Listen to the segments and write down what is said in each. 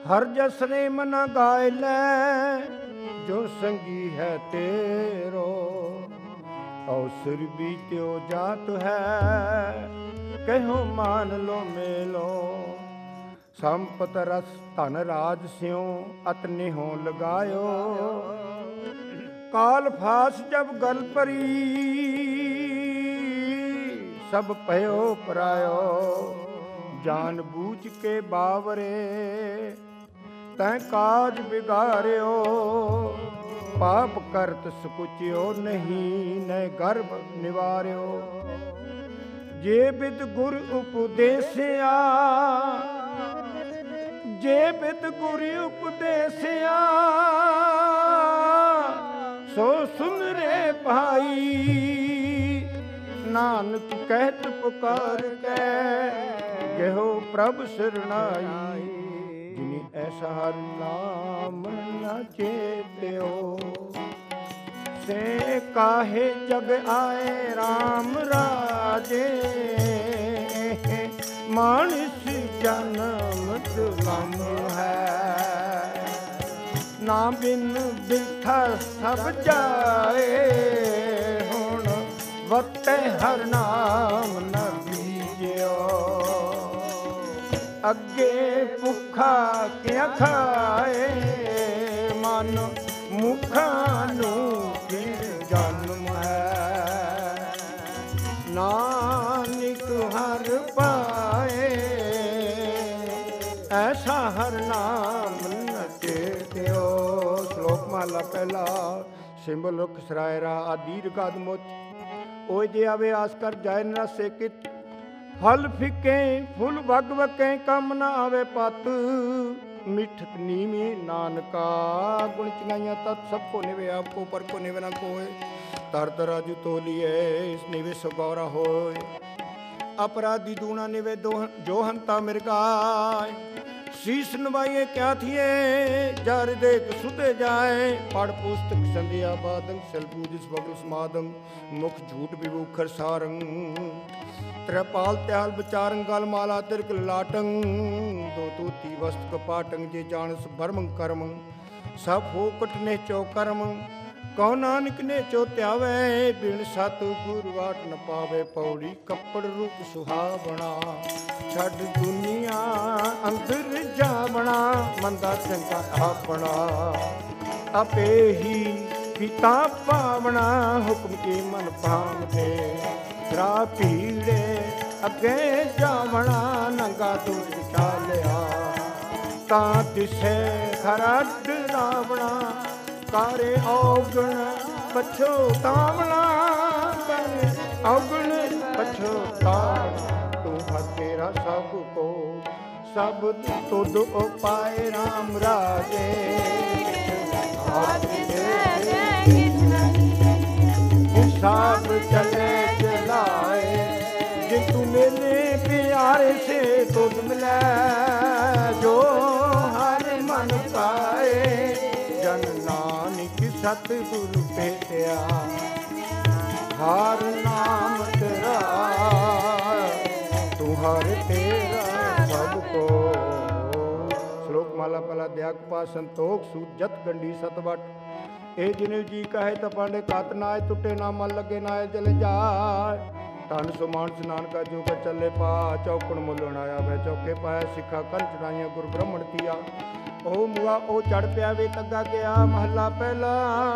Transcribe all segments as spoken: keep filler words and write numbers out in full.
हर जस रे मन गाय ले जो संगी है तेरो, अवसर बीत्यो जात है कहो मान लो मेलो। संपत रस धन राज स्यों अतने हो लगायो, काल फास जब गल परी सब पयो परायो। जान बूझ के बावरे तैं काज बिगाड़ियो, पाप करत सकुचियो नहीं न गर्भ निवार्यो। जे बिद गुर उपदेसिया, जे बिद गुर उपदेसिया, सो सुन रे भाई। नानक कहत पुकार के गहो प्रभ शरणाई। जिनि ऐसा हर नाम न चेत्यो, से काहे जग आए राम राजे। मानिस जन्म दुलम है, ना बिन बिथा सब जाए। हुण वते हर नाम न बीजियो, अगे भुखा क्या खाए। मन मुखा नू फिर जन्म है, नानक हर पाए। ऐसा हर नाम न चेत्यो। श्लोक महला पहला। सिंबल रुख सरायरा आदीर गद मुच, ओए जे आवे आस कर जाय न सेकित। फल फिके फुल वग वके कम न आवे पत। मिठत नीमी नानका गुण चिंगाइया तत्। सबको निवे आपको पर को निवे न कोय। तर तराजू तोलिए इस निवे सो गौरा होय। अपराधी दूना निवे दो जो हंता मिर्गाय। शीश नवाइए क्या थिए जार देख सुते जाए। पढ़ पुस्तक संध्या बादंग सल पूजिस बगल समादंग। मुख झूठ विभूखर सारंग। त्रिपाल त्याल विचारंग गल माला तिरक लाटंग। दो तूती वस्त कपाटंग जे जानस भरमंग करमंग। सब हो कटने चो कर्म कौ नानक ने चो त्यावे। बिन सत गुरु वाट न पावे पौड़ी। कपड़ रूप सुहावना छड़ दुनिया अंदर जावना। मंदा चंगा अपना आपे ही पिता पावना। हुक्म के मन पावते रा पीड़े अगे जावना। नंगा दूध चालिया ता तिसे खरा डरावना। कारे औगण पछोतावना। करे औगण पछोतावना। तू हर तेरा सब को सब तुद उपाय राम राजे। हिसाब चले चलाए जे तू मेरे प्यारे से तुद मिले। जो हर मन पाए जन नानक सतगुरु भेटिया। हर नाम तेरा तू हर तेरा सबको। श्लोक माला पहला दयाक पा संतोख सूत जत गंडी सतवट। ए जिने जी कहे तपांडे कात नाय टुटे ना मन लगे नाय जले जाय। धन सो मानस नानका जो का चले पा। चौकड़ मुलन आया वै चौके पाया। सिखा कंच चढ़ाइया गुरु ब्रह्मण दिया। ओ मुआ ओ चढ़ पिया वे तग्गा गया महला पहला।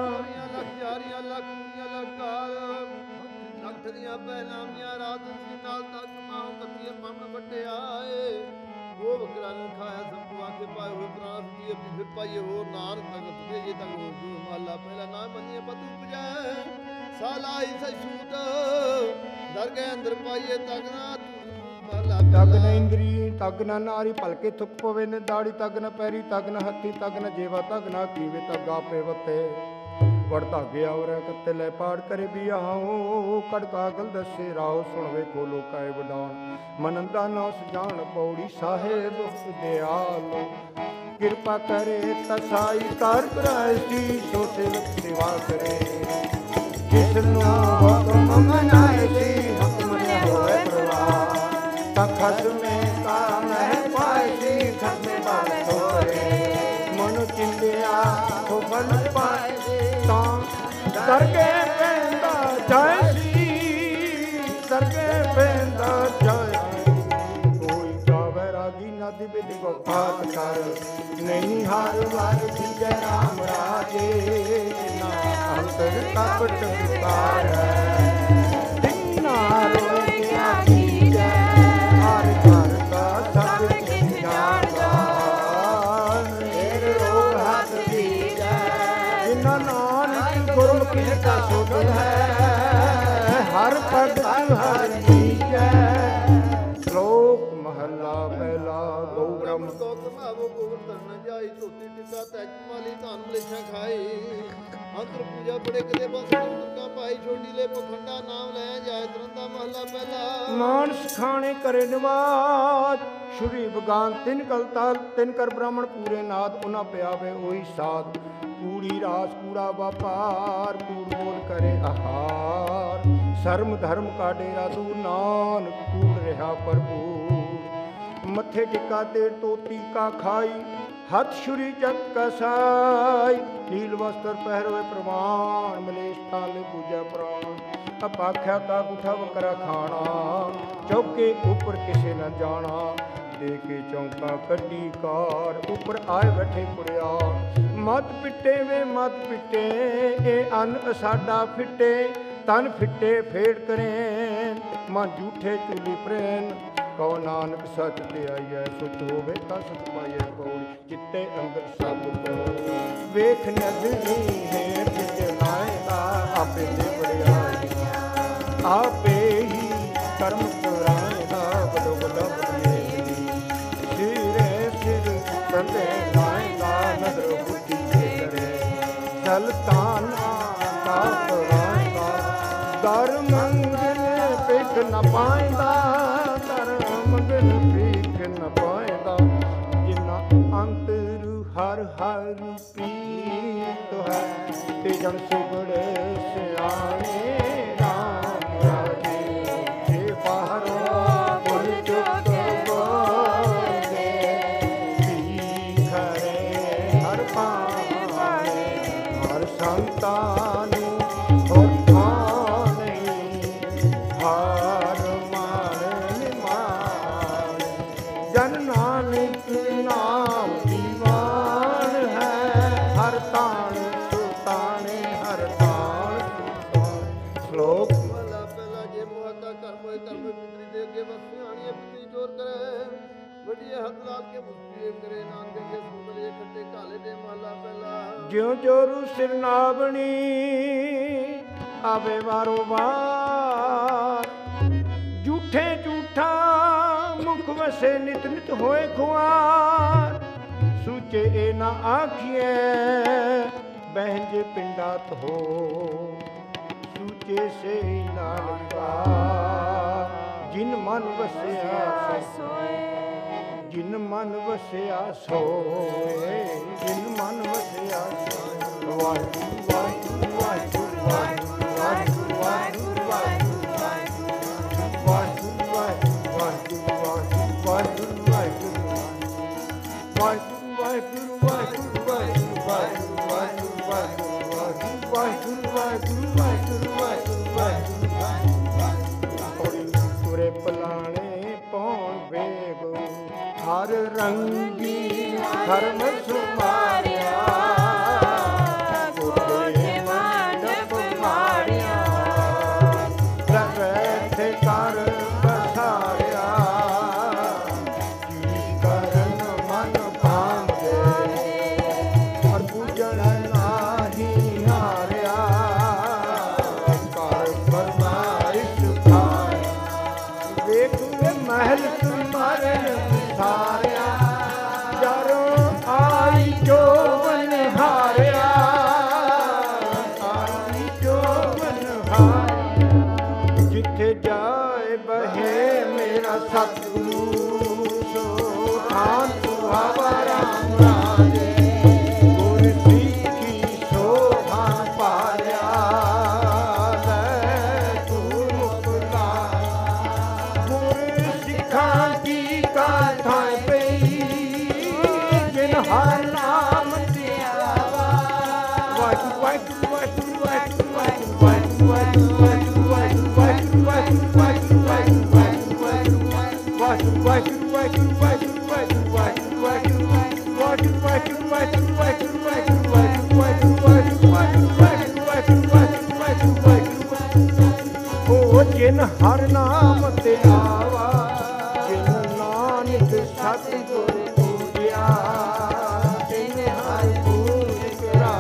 ਪਹਿਲਾਮੀਆਂ ਰਾਤ ਸੀ ਨਾਲ ਤੱਕ ਮਾਂ ਕੱਤੀਏ ਪੰਨ ਵੱਡੇ ਆਏ। ਉਹ ਵਕਰਾਂ ਨੂੰ ਖਾਇਆ ਸੰਪਵਾ ਕੇ ਪਾਏ ਹੋਏ ਪ੍ਰਾਣ ਦੀ ਆਪਣੀ ਫਿਰ ਪਾਈਏ ਹੋਰ ਨਾਰ ਤਖਤ ਤੇ ਜੇ ਤੱਕ ਹੋ ਜੋ ਮਾਲਾ ਪਹਿਲਾ ਨਾ ਮੰਨੀਏ ਬਤੂ ਪੁਜਾਏ। ਸਾਲਾ ਹੀ ਸੂਤ ਦਰਗਹਿ ਅੰਦਰ ਪਾਈਏ ਤੱਕ ਨਾ ਤਗ ਨ ਇੰਦਰੀ ਤਗ ਨ ਨਾਰੀ ਭਲਕੇ ਥੁੱਕ ਪਵੇ ਨੇ ਦਾੜੀ ਤਗ ਨ ਪੈਰੀ ਤਗ ਨ ਹੱਥੀ ਤਗ ਨ ਜੇਵਾ ਤਗ ਨ ਕੀਵੇ ਤਗ ਆਪੇ ਵਤੇ। ਵੜ ਧਾਗੇ ਔਰ ਕੱਤੇ ਲੈ ਪਾੜ ਕਰੇ ਵੀ ਆਓ। ਕੜ ਕਾਗਲ ਦੱਸੇ ਰਾਓ ਸੁਣ ਵੇਖੋ ਲੋਕਾਏ ਵਡਾਉਣ। ਮਨੰਦਾ ਨਾ ਸਜਾਣ ਪੌੜੀ ਸਾਹਿਬ ਦਿਆਲ। ਕਿਰਪਾ ਕਰੇ ਤਸਾਈ ਕਰ ਕਰਾਇ ਸੀ ਸੋ ਸੇਵਕ ਸੇਵਾ ਕਰੇ। ਜਿਸ ਨੂੰ ਹੁਕਮ ਮਨਾਏ ਸੀ ਹੁਕਮ ਨੇ ਹੋਏ ਪ੍ਰਵਾਹ। ਤਖਤ ਮੇ ਕਾ ਮਹਿ ਪਾਏ ਸੀ ਖਸਮੇ ਬਾਤ ਹੋਏ। ਫਲ ਪਾਏ ਤਾਂ ਦਰਗੇ ਪੈਂਦਾ ਜੈ ਸੀ ਦਰਗੇ ਪੈਂਦਾ ਜੈ ਕੋਈ ਗਾਵੇ ਰਾਗੀ ਨਦੀ ਬਿਦ ਗੋਪਾਲ ਕਰ ਨਹੀਂ ਹਰ ਵਾਰ ਜੈ ਰਾਮ ਰਾਜੇ ਨਾ ਅੰਤਰ ਕਪਟ ਵਿਕਾਰ ਤਿੰਨਾ ਰੋਇਆ ਕੀ ਜੈ ਹਰ ਘਰ ਦਾ ਸਭ ਕਿਛ ਜਾਣਦਾ ਮੇਰੇ ਰੋਗ ਹੱਥ ਦੀ ਜੈ ਜਿਨ੍ਹਾਂ ਨਾਨਕ ਗੁਰਮੁਖੀ ਦਾ ਸੁਧ ਹੈ ਹਰ ਭਗਤ ਹਰ ਦੀ ਜੈ ਸ਼ਲੋਕ ਮਹੱਲਾ ਪਹਿਲਾ ਗਊ ਬ੍ਰਹਮ ਮਾਵੋ ਗੋਬਰ ਧਰਨ ਜਾਈ ਧੋਤੀ ਟਿੱਕਾ ਤੈਜ ਮਾਲੀ ਧਨ ਮਲੇਛਾ ਖਾਈ ਅੰਤਰ ਪੂਜਾ ਬੜੇ ਕਦੇ ਬਸ ਦੁਰਗਾ ਭਾਈ ਛੋਟੀ ਲੈ ਪਖੰਡਾ ਨਾਮ ਲੈ ਜਾਏ ਤਰੰਦਾ ਮਹੱਲਾ ਪਹਿਲਾ ਮਾਨਸ ਖਾਣੇ ਕਰੇ ਨਿਵਾਜ ਸ਼ੁਰੀ ਬਗਾਨ ਤਿੰਨ ਕਲਤਾ ਤਿੰਨ ਕਰ ਬ੍ਰਾਹਮਣ ਪੂਰੇ ਨਾਦ ਉਹਨਾਂ ਪਿਆਵੇ ਉਹੀ ਸਾਧ ਕੂੜੀ ਰਾਸ ਕੂੜਾ ਵਪਾਰ ਕੂੜ ਬੋਲ ਕਰੇ ਆਹਾਰ ਸ਼ਰਮ ਧਰਮ ਕਾ ਡੇਰਾ ਦੂਰ ਨਾਨਕ ਕੂੜ ਰਿਹਾ ਭਰਪੂਰ ਮੱਥੇ ਟਿੱਕਾ ਤੇ ਤੋਤੀ ਕਾ ਖਾਈ ਹੱਥ ਛੁਰੀ ਚੱਕ ਕਸਾਈ ਨੀਲ ਵਸਤਰ ਪਹਿਰਵੇ ਪ੍ਰਮਾਣ ਮਲੇਸ਼ ਤਾਲੇ ਪੂਜਾ ਪ੍ਰਾਣ ਅਪਾਖਿਆ ਕਾ ਗੁਠਾ ਵਕਰਾ ਖਾਣਾ ਚੌਕੇ ਉੱਪਰ ਕਿਸੇ ਨਾ ਜਾਣਾ ਦੇ ਕੇ ਚੌਂਕਾ ਕੱਢੀ ਕਾਰ ਉੱਪਰ ਆਏ ਬੈਠੇ ਕੁੜਿਆ ਮਤ ਪਿੱਟੇ ਵੇ ਮਤ ਪਿੱਟੇ ਇਹ ਅੰਨ ਸਾਡਾ ਫਿੱਟੇ ਤਨ ਫਿੱਟੇ ਫੇੜ ਕਰੇ ਮਨ ਝੂਠੇ ਚੁਲੀ ਪ੍ਰੇਨ ਕਉ ਨਾਨਕ ਸੱਚ ਤੇ ਆਈਐ ਸੁਚ ਹੋਵੇ ਤਾਂ ਸਤ ਪਾਈਐ ਪੌੜੀ ਚਿੱਤੇ ਅੰਦਰ ਸਭ ਕੋ ਵੇਖ ਨਦਰੀ ਹੈ ਜਿਤੇ ਨਾਇਦਾ ਆਪੇ ਦੇ ਬੜਿਆਈ ਆਪੇ ਹੀ ਕਰਮ ਕਰਾਇਦਾ ਬੜੋ ਬੜਾ ਬੜੇ ਸਿਰੇ ਸਿਰ ਕੰਦੇ ਨਾਇਦਾ ਨਦਰ ਬੁੱਧੀ ਕਰੇ ਸਲਤਾਨਾ ਕਾ ਕਰਾਇਦਾ ਦਰ ਮੰਗਲ ਪਿੱਠ ਨ ਪਾਇਦਾ ਪਾਇਦਾ ਜਿਨਾ ਅੰਤਰ ਹਰ ਹਰ ਪ੍ਰੀਤ ਹੈ ਤੇ ਜਨ ਸੁਗੜ ਸਿਆਣੇ ਰਾਮ ਰਾਜੇ ਜੇ ਬਾਹਰੋਂ ਬੁਲ ਚੁੱਕ ਬੋਲੇ ਵੀ ਖਰੇ ਹਰ ਪਾਵੇ ਹਰ ਸੰਤਾਂ ਨੂੰ ਹੋਰ ਥਾਂ ਨਹੀਂ ਹਰ ਜਨ ਨਾਨਕ ਨਾਮ ਦੀਵਾਨ ਹੈ ਹਰ ਤਾਣ ਸੁਤਾਣੇ ਹਰ ਤਾਣ ਸੁਤਾਣ ਸ਼ਲੋਕ ਮਹੱਲਾ ਪਹਿਲਾ ਜੇ ਮੁਹੱਦਾ ਕਰਮ ਹੋਏ ਕਰਮ ਪਿਤਰੀ ਦੇ ਅੱਗੇ ਵਸਿਆਣੀਏ ਪਿਤਰੀ ਚੋਰ ਕਰੇ ਵੱਡੀਏ ਹੱਥ ਲਾਲ ਕੇ ਮੁਸਤੀਏ ਕਰੇ ਨਾਨਕ ਕੇ ਸੁਗਲੇ ਖੱਟੇ ਕਾਲੇ ਦੇ ਮਹੱਲਾ ਪਹਿਲਾ ਜਿਉ ਜੋਰੂ ਸਿਰ ਨਾਵਣੀ ਆਵੇ ਵਾਰੋ ਵਾਰ ਝੂਠੇ ਝੂਠਾ ਮੁਖ ਵਸੇ ਨਿਤ ਨਿਤ ਹੋਏ ਖੁਆਰ ਸੂਚੇ ਇਹ ਨਾ ਆਖੀਏ ਬਹਿੰਜ ਪਿੰਡਾਤ ਹੋ ਸੂਚੇ ਸੇ ਨਾਨਕਾ ਜਿਨ ਮਨ ਵਸਿਆ ਸੋਏ ਜਿਨ ਮਨ ਵਸਿਆ ਸੋਏ ਜਿਨ ਮਨ ਵਸਿਆ ਸੋਏ ਵਾਹਿਗੁਰੂ ਵਾਹਿਗੁਰੂ ਵਾਹਿਗੁਰੂ ਵਾਹਿਗੁਰੂ ਵਾਹਿਗੁਰੂ ਵਾਹਿਗੁਰੂ ਤੁਰੇ ਪਲਾਣੇ ਪੌਣ ਵੇਗ ਹਰ ਰੰਗੀ ਹਰਮ ਸੁਮਾਰਿਆ ਕੋਟੇ ਮੰਡਪ ਮਾਰਿਆ ਰਵੈਥੇ ਕਰ ਬਸਾਰਿਆ ਕੀ ਕਰਨ ਮਨ ਭਾਂਗੇ ਹਰ ਪੂਜਣ ਨਾਹੀ ਹਾਰਿਆ ਕਰ ਫਰਮਾਇਸ਼ ਖਾਇਆ ਵੇਖ ਮਹਿਲ ਤੁਮਾਰਨ ਸਾਰਿਆ ਜਰੋਂ ਆਈ ਜੋਵਨ ਹਾਰਿਆ ਆਈ ਜੋਵਨ ਹਾਰਿਆ ਜਿੱਥੇ ਜਾਏ ਬਹੇ ਮੇਰਾ ਸਤਿਗੁਰੂ ਸੋ ਥਾਨ ਸੁਹਾਵਾ ਰਾਮ ਰਾਜੇ ਗੁਰ ਸਿੱਖੀ ਸੋਭਾ ਪਾਲਿਆ ਲੈ ਤੂੰ ਮੁਕਤਾ ਗੁਰ ਸਿੱਖਾਂ ਕੀ ਕਾਥਾਂ ਪਈ ਜਿਨ ਹਰ ਨਾਮ ਧਿਆਵਾ ਪਾਇਆ ਤਿਨ ਹਰ ਪੂਜ ਕਰਾ।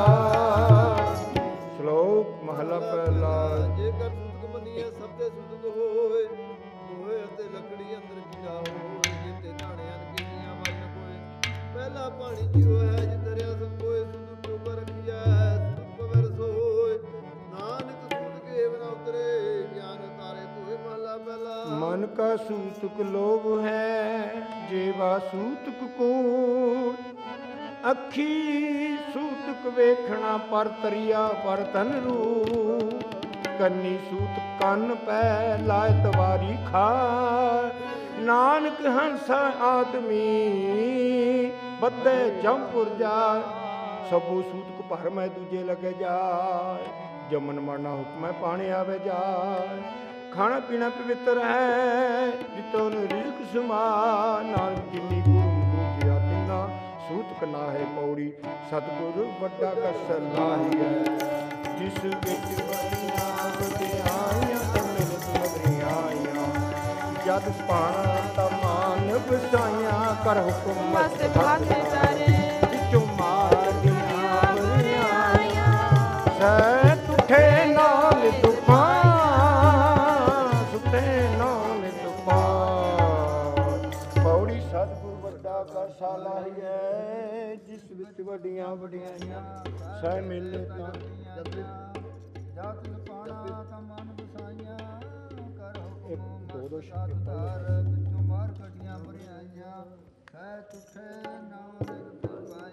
ਸ਼ਲੋਕ ਮਹਲਾ ਪਹਿਲਾ। ਜੇਕਰ ਸੁਤਕ ਮੰਨੀਏ ਸਭ ਤੇ ਸੁਤਕ ਹੋਏ, ਹੋਏ ਅਤੇ ਲੱਕੜੀ ਅੰਦਰ ਕੀੜਾ ਹੋਏ, ਜਿਤੇ ਢਾਣੇ ਅਨ ਕੀੜੀਆਂ ਵਰਨ ਕੋਏ। ਪਹਿਲਾ ਪਾਣੀ ਜੀਉ ਹੈ ਜਿ ਦਰਿਆ ਸਭ ਕੋਏ, ਸੁਤਕ ਟੋਕਾ ਰੱਖੀਐ ਸੁਤਕ ਪਵੈ ਰਸੋਏ। ਨਾਨਕ ਸੁਤਕ ਏਵ ਨ ਉਤਰੇ, ਗਿਆਨ ਤਾਰੇ ਧੋਏ। ਮਹਲਾ ਪਹਿਲਾ। ਮਨ ਕਾ ਸੂਤਕ ਲੋਭ ਹੈ, ਜੇਵਾ ਸੂਤਕ ਕੋਟ। ਅੱਖੀ ਸੂਤਕ ਵੇਖਣਾ ਪਰ ਤਰੀਆ ਪਰ ਤਨ ਰੂ। ਕੰਨੀ ਸੂਤ ਕੰਨ ਪੈ ਲਾਇ ਤਵਾਰੀ ਖਾ। ਨਾਨਕ ਹੰਸ ਆਦਮੀ ਬੱਧੇ ਜੰਪੁਰ ਜਾਏ। ਸਭੂ ਸੂਤਕ ਭਰ ਮੈਂ ਦੂਜੇ ਲਗੇ ਜਾਏ। ਜਮਨ ਮਰਨਾ ਹੁਕਮੈ ਪਾਣੀ ਆਵੇ ਜਾਏ। ਖਾਣਾ ਪੀਣਾ ਪਵਿੱਤਰ ਹੈ, ਜਿਤੋ ਨੂੰ ਰਿਜ਼ਕ ਸਮਾ। ਨਾਨਕ ਜਿਨੀ ਗੁਰੂ ਬੂਝਿਆ ਤਿਨਾ, ਸੂਤਕ ਨਾਹੇ ਪੌੜੀ। ਸਤਿਗੁਰ ਵੱਡਾ ਕਸਰ ਲਾਹੀ ਹੈ, ਜਿਸ ਵਿੱਚ ਵਡੀਆਂ ਵਡਿਆਈਆਂ ਮਿਲਤ ਮਗਰਿਆਈਆਂ। ਜਦ ਪਾਣਾ ਤਾਂ ਮਾਨ ਵਸਾਈਆਂ, ਕਰ ਹੁਕਮ ਮਸਤ ਭਗਤ ਤਾਰੇ। ਵਿੱਚੋਂ ਮਾਰੀਆਂ ਵਰਿਆਈਆਂ, ਸਹਿ ਤੁਠੇ ਨਾਲ ਤੂਫਾਨ, ਸੁਟੇ ਨਾਲ ਤੂਫਾਨ। ਪੌੜੀ ਸਤਿਗੁਰ ਵੱਡਾ ਕਸਾ ਲਾਹੀ ਹੈ, ਜਿਸ ਵਿੱਚ ਵੱਡੀਆਂ ਵਡਿਆਈਆਂ ਸਹਿ ਮਿਲੇ ਤਾਂ। ਜਾਤ ਪਾਣਾ ਤਾਂ ਮਨ ਵਸਾਈਆਂ, ਕਰ ਇਹ ਦੋ ਦੋ ਸ਼ਬਦ ਤਾਰ ਵਿੱਚੋਂ ਮਾਰ ਕਟੀਆਂ ਭਰਿਆਈਆਂ। ਸਹਿ ਤੁਠੇ ਨਾਮ ਨਿਰਭੈ